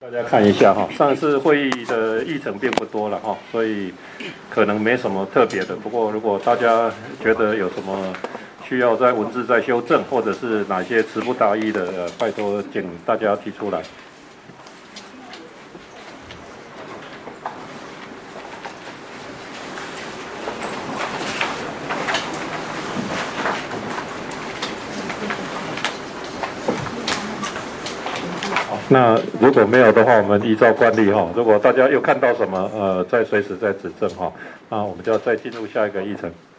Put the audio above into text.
大家看一下哈，上次会议的议程并不多了哈，所以可能没什么特别的。不过如果大家觉得有什么需要在文字再修正，或者是哪些词不达意的，拜托请大家提出来。那如果没有的话，我们依照惯例哈，如果大家又看到什么再随时再指正哈，那我们就要再进入下一个议程。